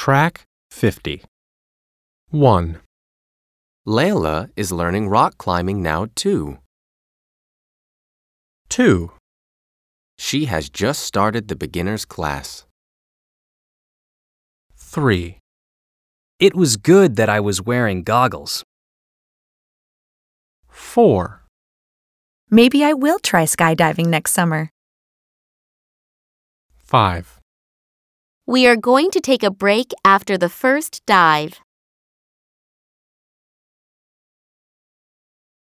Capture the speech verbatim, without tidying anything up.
Track fifty. one. Layla is learning rock climbing now too. two. She has just started the beginner's class. three. It was good that I was wearing goggles. four. Maybe I will try skydiving next summer. five. We are going to take a break after the first dive.